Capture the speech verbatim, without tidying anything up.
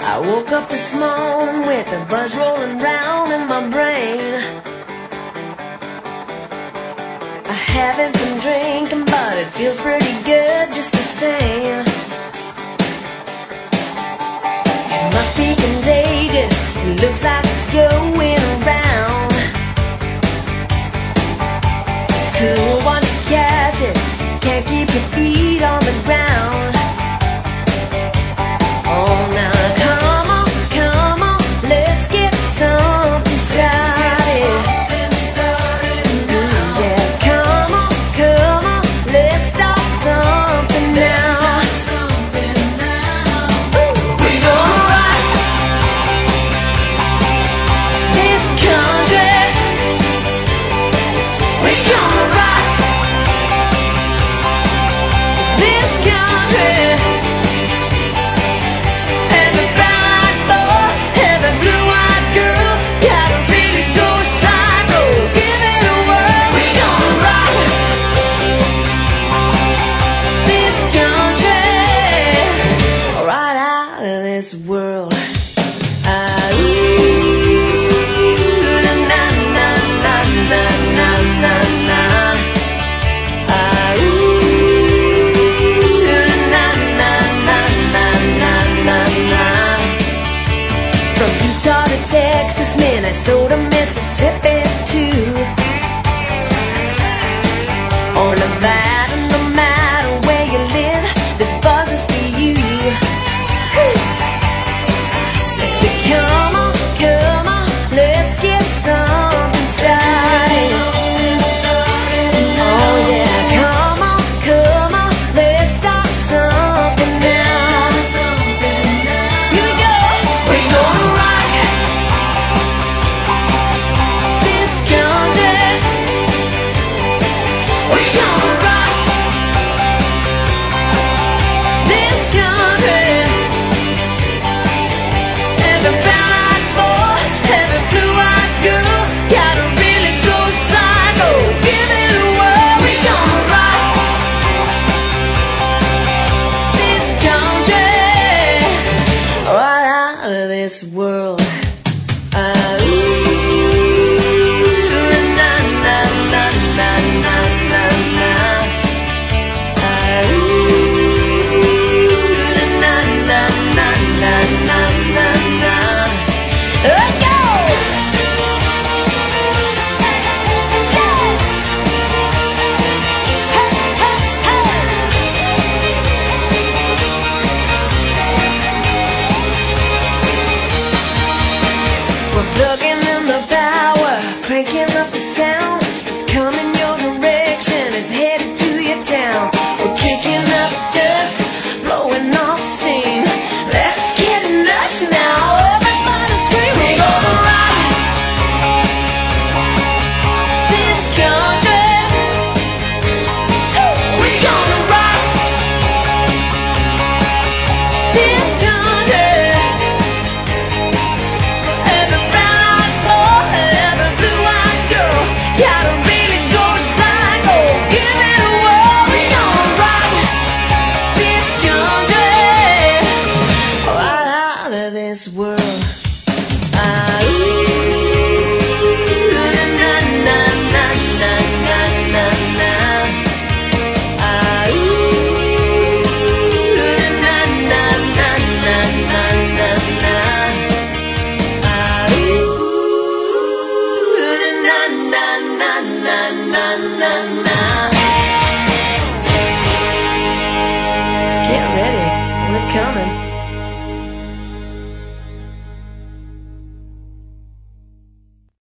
I woke up this morning with a buzz rolling round in my brain. I haven't been drinking, but it feels pretty good just the same. It must be contagious, it looks like it's going around. It's cool once you catch it, can't keep your feet on the ground. Oh, now come on, come on, let's get something started. Mm, yeah, come on, come on, let's start something now. We're gonna rock this country. We're gonna rock this country. This world. Ah, ooh, na na na na na na na na. Ah, ooh, na na na na na na na. From Utah to Texas, Minnesota, Mississippi too. Or Nevada, no matter where you live, this buzz is for you. Come on, come on, let's get something started. Oh yeah, come on, come on, let's start something now. Here we go. We're gonna rock this country. We're gonna rock this country. This world. Ah, ooh, na na na na na na na. Ah, ooh, na na na na na na na. Let's go. We're plugging in the power, cranking up the sound. It's coming your direction, it's headed to your town. We're kicking up dust, blowing off steam. Let's get nuts now, everybody scream. We're gonna rock this country. We're gonna rock this country. This world. Ah, ooh, na na na na na na na na. Ah, ooh, na na na na na na na. Ah, ooh, na na na na na na na.